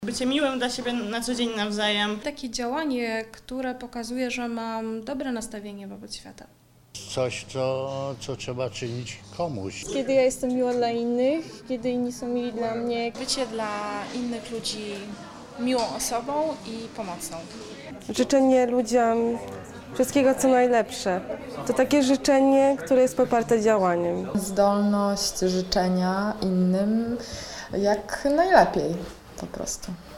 Bycie miłym dla siebie na co dzień nawzajem. Takie działanie, które pokazuje, że mam dobre nastawienie wobec świata. Coś, co trzeba czynić komuś. Kiedy ja jestem miła dla innych, kiedy inni są mili dla mnie. Bycie dla innych ludzi miłą osobą i pomocną. Życzenie ludziom wszystkiego co najlepsze. To takie życzenie, które jest poparte działaniem. Zdolność życzenia innym jak najlepiej po prostu.